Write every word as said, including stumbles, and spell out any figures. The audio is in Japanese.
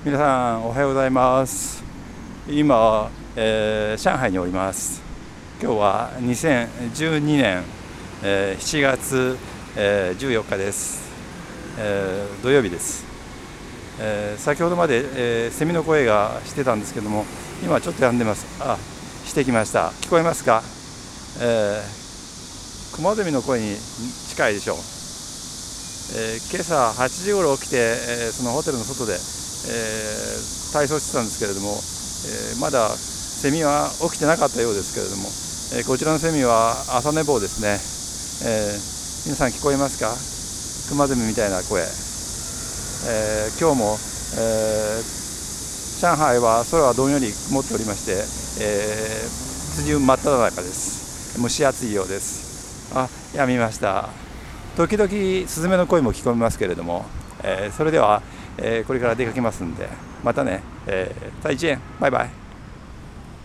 皆さんおはようございます。今、えー、上海におります。今日はにせんじゅうにねん、えー、しちがつ、えー、じゅうよっかです、えー、土曜日です。えー、先ほどまで、えー、セミの声がしてたんですけども、今ちょっと止んでます。あ、してきました。聞こえますか？えー、クマゼミの声に近いでしょう。えー、今朝はちじごろ起きて、えー、そのホテルの外で、えー、体操してたんですけれども、えー、まだセミは起きてなかったようですけれども、えー、こちらのセミは朝寝坊ですね。えー、皆さん聞こえますか？クマゼミみたいな声。えー、今日も、えー、上海は空はどんより曇っておりまして、えー、梅雨真っ只中です。蒸し暑いようです。あ、やみました。時々スズメの声も聞こえますけれども、えー、それでは、えー、これから出かけますんで、またね、えー、再见、バイバイ。